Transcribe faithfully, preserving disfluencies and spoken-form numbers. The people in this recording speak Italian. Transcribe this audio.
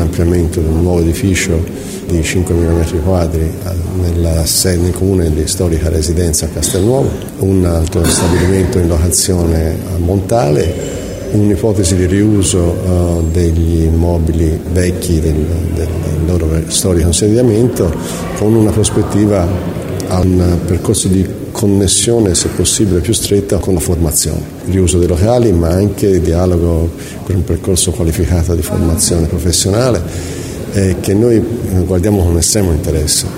ampliamento di un nuovo edificio di cinquemila metri quadri nella, nel comune di storica residenza a Castelnuovo, un altro stabilimento in locazione a Montale, un'ipotesi di riuso uh, degli immobili vecchi del, del loro storico insediamento, con una prospettiva a un percorso di connessione, se possibile più stretta, con la formazione, il riuso dei locali, ma anche il dialogo con un percorso qualificato di formazione professionale eh, che noi guardiamo con estremo interesse.